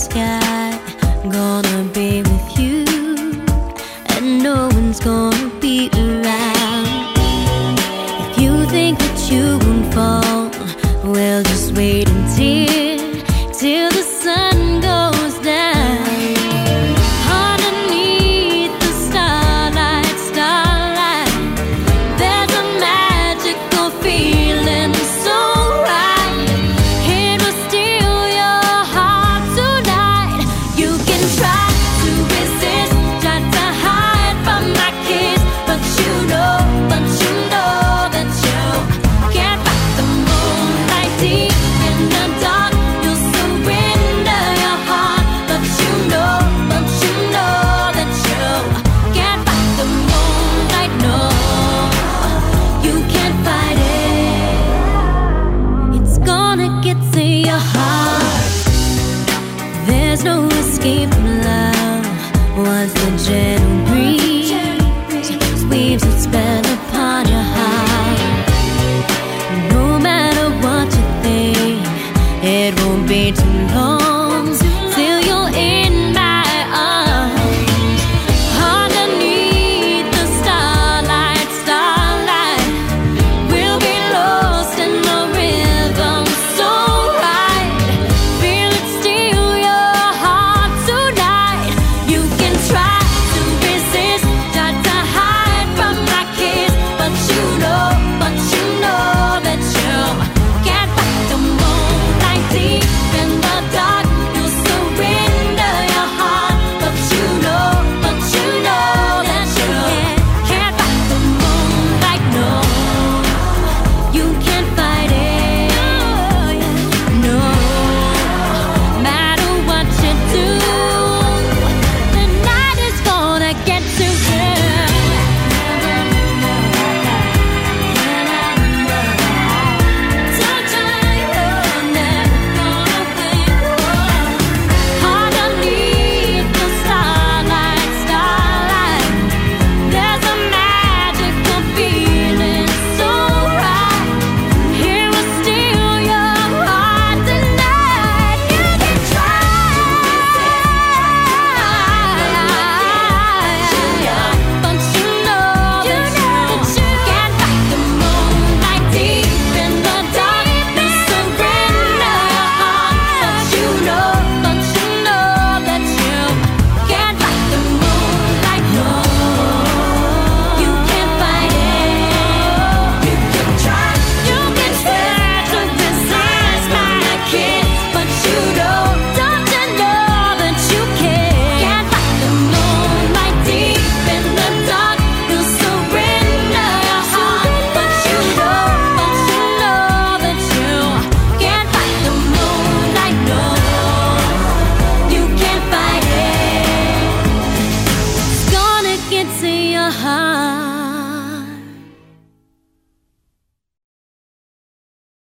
sky, gonna be with you, and no one's gonna be around. If you think that you won't fall, well, just wait till the sun goes down. Underneath the starlight, there's a magical feeling so right. It will steal your heart tonight. You can try to resist, try to hide from my kiss, but you know that you can't fight the moonlight deep in the dark. You'll surrender your heart, but you know that you can't fight the moonlight. No, you can't fight it. It's gonna get to your heart. There's no escape from love once the gentle breeze weaves its spell upon your heart.